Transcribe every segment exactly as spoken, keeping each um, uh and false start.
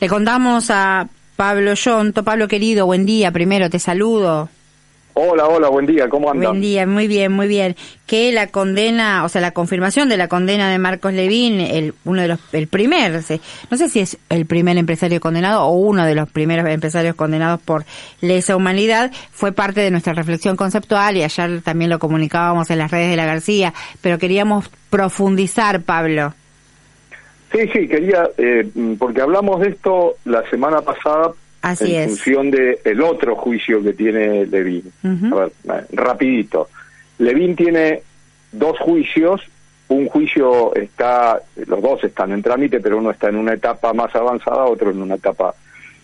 Le contamos a Pablo Yonto. Pablo querido, buen día, primero te saludo. Hola, hola, buen día, ¿cómo andan? Buen día, muy bien, muy bien. Que la condena, o sea, la confirmación de la condena de Marcos Levín, el uno de los, el primer, no sé si es el primer empresario condenado o uno de los primeros empresarios condenados por lesa humanidad, fue parte de nuestra reflexión conceptual y ayer también lo comunicábamos en las redes de la García, pero queríamos profundizar, Pablo. Sí, sí, quería, eh, porque hablamos de esto la semana pasada. Así en es. función de el otro juicio que tiene Levín. Uh-huh. A ver, rapidito. Levín tiene dos juicios. Un juicio está, los dos están en trámite, pero uno está en una etapa más avanzada, otro en una etapa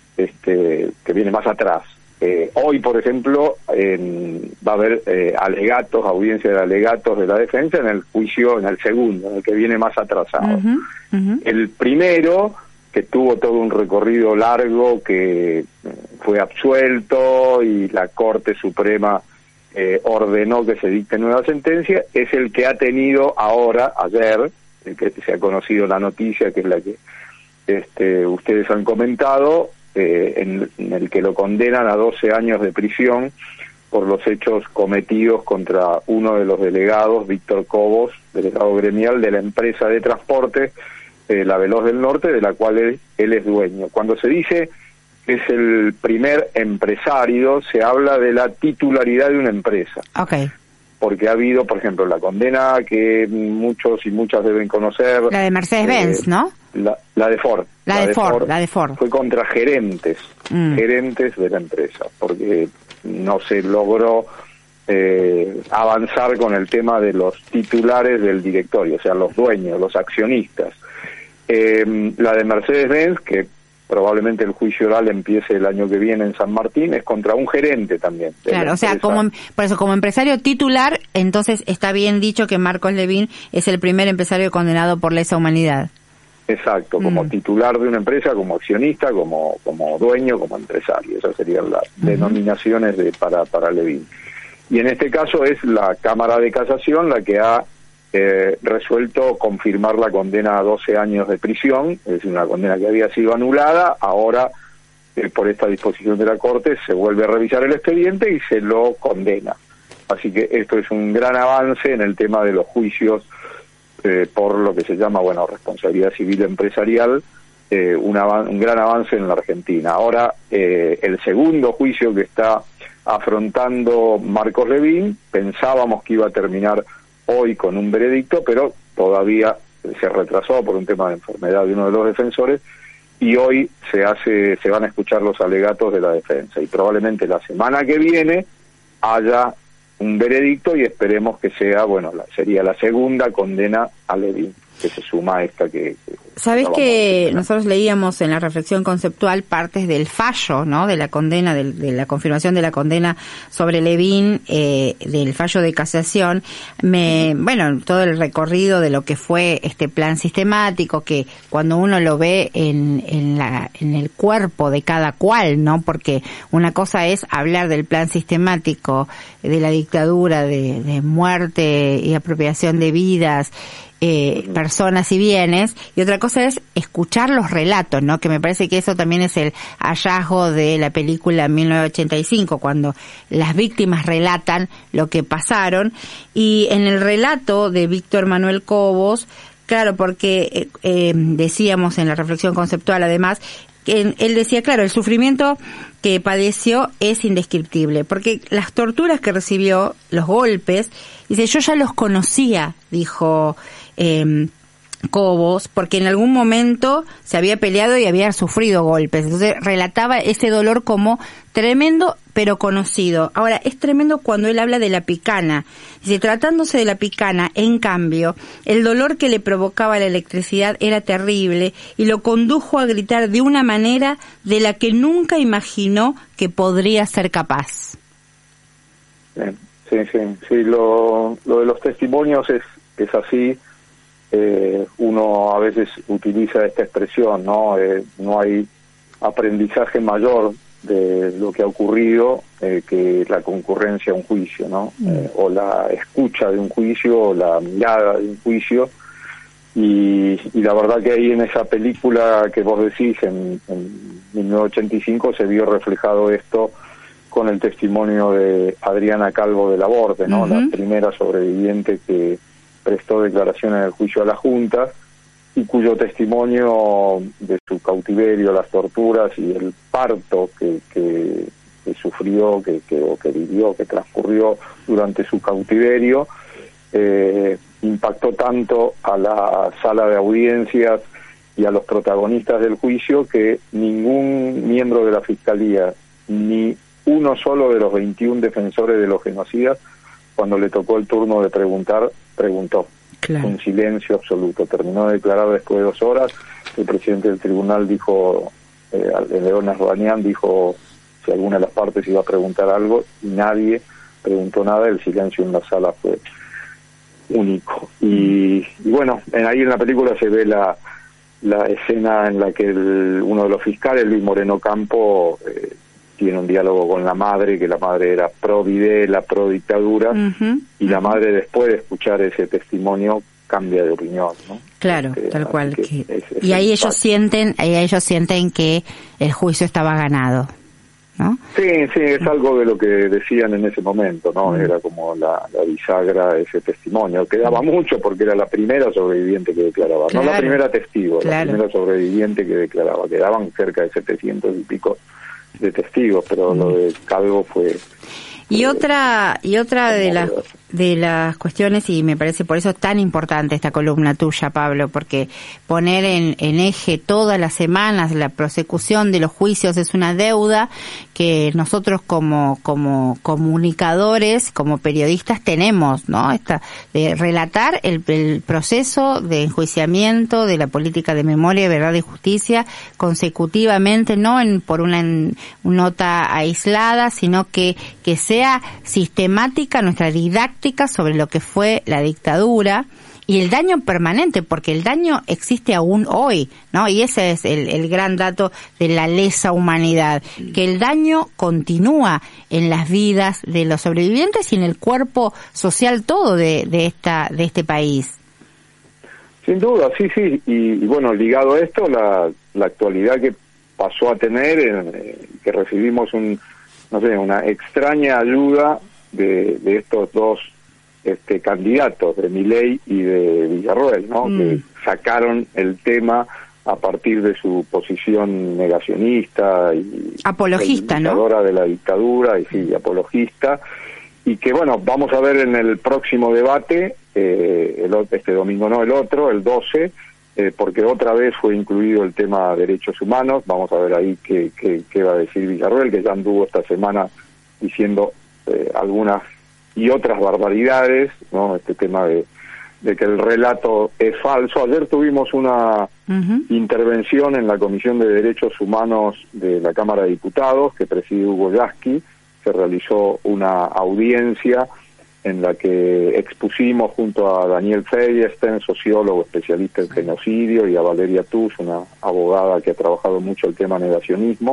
este que viene más atrás. Eh, hoy, por ejemplo, en, va a haber eh, alegatos, audiencia de alegatos de la defensa en el juicio, en el segundo, en el que viene más atrasado. Uh-huh. Uh-huh. El primero, que tuvo todo un recorrido largo, que fue absuelto y la Corte Suprema eh, ordenó que se dicte nueva sentencia, es el que ha tenido ahora, ayer, el que se ha conocido la noticia, que es la que este, ustedes han comentado, eh, en, en el que lo condenan a doce años de prisión por los hechos cometidos contra uno de los delegados, Víctor Cobos, delegado gremial de la empresa de transporte, Eh, la Veloz del Norte, de la cual él, él es dueño. Cuando se dice que es el primer empresario, se habla de la titularidad de una empresa. Okay. Porque ha habido, por ejemplo, la condena que muchos y muchas deben conocer. La de Mercedes-Benz, eh, ¿no? La, la de Ford. La, la de, de Ford, Ford, la de Ford. Fue contra gerentes, mm. gerentes de la empresa, porque no se logró eh, avanzar con el tema de los titulares del directorio, o sea, los dueños, los accionistas. Eh, la de Mercedes-Benz, que probablemente el juicio oral empiece el año que viene en San Martín, es contra un gerente también. Claro, o sea, como por eso como empresario titular, entonces está bien dicho que Marcos Levín es el primer empresario condenado por lesa humanidad. Exacto, como mm. titular de una empresa, como accionista, como como dueño, como empresario. Esas serían las uh-huh. denominaciones de para para Levín. Y en este caso es la Cámara de Casación la que ha Eh, resuelto confirmar la condena a doce años de prisión, es decir, una condena que había sido anulada. Ahora, eh, por esta disposición de la Corte, se vuelve a revisar el expediente y se lo condena. Así que esto es un gran avance en el tema de los juicios eh, por lo que se llama, bueno, responsabilidad civil empresarial, eh, un, avan- un gran avance en la Argentina. Ahora, eh, el segundo juicio que está afrontando Marcos Levín, pensábamos que iba a terminar hoy con un veredicto, pero todavía se retrasó por un tema de enfermedad de uno de los defensores, y hoy se hace, se van a escuchar los alegatos de la defensa, y probablemente la semana que viene haya un veredicto y esperemos que sea, bueno, la, sería la segunda condena a Levín, que se suma a esta que... que Sabés que nosotros leíamos en la reflexión conceptual partes del fallo, ¿no?, de la condena, de, de la confirmación de la condena sobre Levín, eh, del fallo de casación. Me, bueno, todo el recorrido de lo que fue este plan sistemático, que cuando uno lo ve en, en la, en el cuerpo de cada cual, ¿no?, porque una cosa es hablar del plan sistemático de la dictadura, de, de muerte y apropiación de vidas, Eh, personas y bienes, y otra cosa es escuchar los relatos, ¿no? Que me parece que eso también es el hallazgo de la película mil novecientos ochenta y cinco, cuando las víctimas relatan lo que pasaron. Y en el relato de Víctor Manuel Cobos, claro, porque eh, eh, decíamos en la reflexión conceptual además, que él decía, claro, el sufrimiento que padeció es indescriptible, porque las torturas que recibió, los golpes, dice, yo ya los conocía, dijo eh, Cobos, porque en algún momento se había peleado y había sufrido golpes. Entonces relataba ese dolor como tremendo pero conocido. Ahora, es tremendo cuando él habla de la picana. Dice, tratándose de la picana, en cambio, el dolor que le provocaba la electricidad era terrible y lo condujo a gritar de una manera de la que nunca imaginó que podría ser capaz. Sí, sí, sí, lo, lo de los testimonios es, es así. Eh, uno a veces utiliza esta expresión, ¿no? Eh, no hay aprendizaje mayor de lo que ha ocurrido eh, que la concurrencia a un juicio, ¿no? Mm. Eh, o la escucha de un juicio, o la mirada de un juicio. y, y la verdad que ahí en esa película que vos decís, en, en mil novecientos ochenta y cinco, se vio reflejado esto con el testimonio de Adriana Calvo de la Borde, ¿no? Uh-huh. La primera sobreviviente que prestó declaración en el juicio a la Junta, y cuyo testimonio de su cautiverio, las torturas y el parto que, que, que sufrió, que, que, o que vivió, que transcurrió durante su cautiverio, eh, impactó tanto a la sala de audiencias y a los protagonistas del juicio que ningún miembro de la Fiscalía, ni uno solo de los veintiún defensores de los genocidas, cuando le tocó el turno de preguntar, preguntó. Claro. Un silencio absoluto. Terminó de declarar después de dos horas. El presidente del tribunal dijo, eh, León Arranián dijo si alguna de las partes iba a preguntar algo, y nadie preguntó nada. El silencio en la sala fue único. Y, y bueno, en, ahí en la película se ve la la escena en la que el, uno de los fiscales, Luis Moreno Campo, eh, tiene un diálogo con la madre, que la madre era pro Videla, pro dictadura, uh-huh, y uh-huh. la madre, después de escuchar ese testimonio, cambia de opinión, ¿no? Claro, este, tal cual. Que que, es, es y ahí ellos sienten, ahí ellos sienten que el juicio estaba ganado, ¿no? Sí, sí, es algo de lo que decían en ese momento, ¿no? Uh-huh. Era como la, la bisagra, ese testimonio. Quedaba uh-huh. mucho porque era la primera sobreviviente que declaraba, claro. no la primera testigo, claro. la primera sobreviviente que declaraba. Quedaban cerca de setecientos y pico de testigos, pero lo de Calvo fue... Y otra y otra de las de las cuestiones, y me parece por eso tan importante esta columna tuya, Pablo, porque poner en, en eje todas las semanas la prosecución de los juicios es una deuda que nosotros como como comunicadores, como periodistas tenemos, ¿no? Esta de relatar el, el proceso de enjuiciamiento de la política de memoria, verdad y justicia consecutivamente, no en por una en, nota aislada, sino que que sea sistemática nuestra didáctica sobre lo que fue la dictadura y el daño permanente, porque el daño existe aún hoy, ¿no? Y ese es el, el gran dato de la lesa humanidad, que el daño continúa en las vidas de los sobrevivientes y en el cuerpo social todo de, de esta de este país. Sin duda, sí, sí, y, y bueno, ligado a esto, la, la actualidad que pasó a tener, eh, que recibimos un no sé, una extraña ayuda de, de estos dos este, candidatos, de Milei y de Villarroel, ¿no? Mm. Que sacaron el tema a partir de su posición negacionista y apologista, ¿no? de la dictadura y sí, apologista, y que bueno, vamos a ver en el próximo debate, eh, el, este domingo no, el otro, el doce, Eh, porque otra vez fue incluido el tema de derechos humanos. Vamos a ver ahí qué, qué, qué va a decir Villarroel, que ya anduvo esta semana diciendo eh, algunas y otras barbaridades, ¿no? Este tema de, de que el relato es falso. Ayer tuvimos una uh-huh. intervención en la Comisión de Derechos Humanos de la Cámara de Diputados, que preside Hugo Yasky. Se realizó una audiencia en la que expusimos junto a Daniel Feierstein, sociólogo especialista en genocidio, y a Valeria Tuz, una abogada que ha trabajado mucho el tema negacionismo,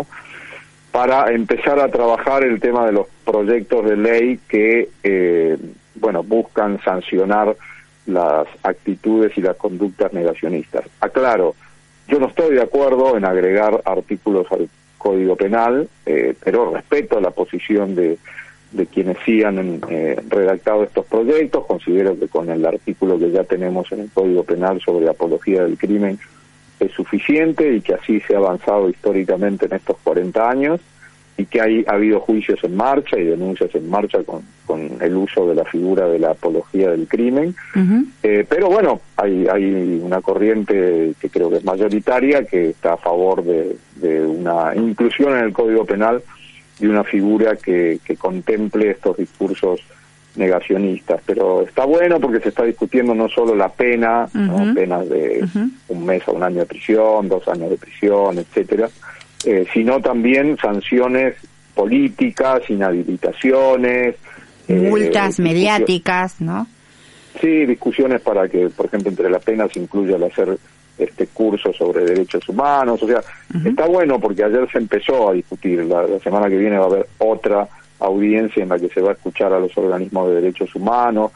para empezar a trabajar el tema de los proyectos de ley que, eh, bueno, buscan sancionar las actitudes y las conductas negacionistas. Aclaro, yo no estoy de acuerdo en agregar artículos al Código Penal, eh, pero respeto la posición de de quienes sí han eh, redactado estos proyectos. Considero que con el artículo que ya tenemos en el Código Penal sobre apología del crimen es suficiente, y que así se ha avanzado históricamente en estos cuarenta años, y que hay, ha habido juicios en marcha y denuncias en marcha con, con el uso de la figura de la apología del crimen. Uh-huh. Eh, pero bueno, hay, hay una corriente que creo que es mayoritaria, que está a favor de, de una inclusión en el Código Penal de una figura que, que contemple estos discursos negacionistas. Pero está bueno porque se está discutiendo no solo la pena, uh-huh. ¿no? Penas de uh-huh. un mes a un año de prisión, dos años de prisión, etcétera, eh, sino también sanciones políticas, inhabilitaciones, multas eh, mediáticas, ¿no? Sí, discusiones para que, por ejemplo, entre las penas incluya el hacer este curso sobre derechos humanos. O sea, uh-huh. está bueno porque ayer se empezó a discutir. La, la semana que viene va a haber otra audiencia en la que se va a escuchar a los organismos de derechos humanos.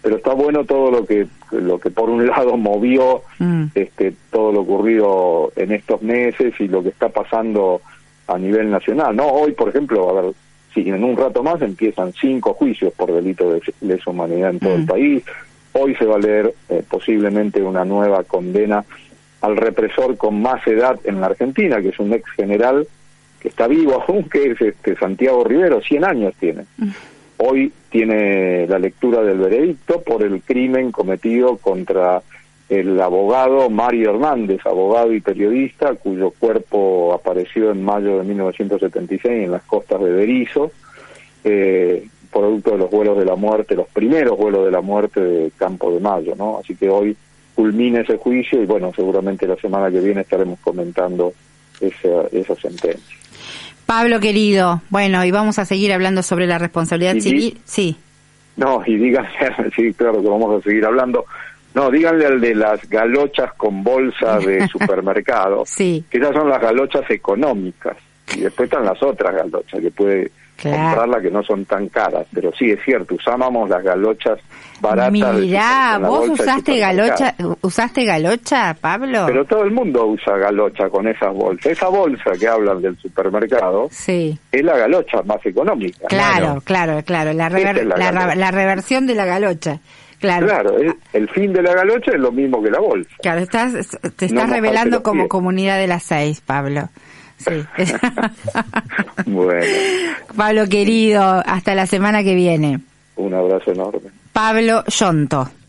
pero está bueno todo lo que lo que por un lado movió mm. este todo lo ocurrido en estos meses y lo que está pasando a nivel nacional, ¿no? Hoy, por ejemplo, a ver, si en un rato más empiezan cinco juicios por delito de lesa humanidad en todo mm. el país. Hoy se va a leer eh, posiblemente una nueva condena al represor con más edad en la Argentina, que es un ex general que está vivo aún, que es este Santiago Rivero, cien años tiene. Mm. Hoy tiene la lectura del veredicto por el crimen cometido contra el abogado Mario Hernández, abogado y periodista, cuyo cuerpo apareció en mayo de mil novecientos setenta y seis en las costas de Berisso, eh, producto de los vuelos de la muerte, los primeros vuelos de la muerte de Campo de Mayo, ¿no? Así que hoy culmina ese juicio y bueno, seguramente la semana que viene estaremos comentando esa, esa sentencia. Pablo querido, bueno, y vamos a seguir hablando sobre la responsabilidad y, civil, sí. No, y díganle, sí, claro que vamos a seguir hablando, no, díganle al de las galochas con bolsa de supermercado, sí. que esas son las galochas económicas, y después están las otras galochas que puede claro. comprarlas que no son tan caras, pero sí, es cierto, usábamos las galochas baratas. Mirá, vos usaste galocha, usaste galocha, Pablo. Pero todo el mundo usa galocha con esas bolsas. Esa bolsa que hablan del supermercado sí. es la galocha más económica. Claro, claro, claro, la, rever, es la, la, la reversión de la galocha. Claro, claro el, el fin de la galocha es lo mismo que la bolsa. Claro, estás, te estás no revelando como pies. Comunidad de las seis, Pablo. Sí. Bueno. Pablo querido, hasta la semana que viene. Un abrazo enorme. Pablo Yonto.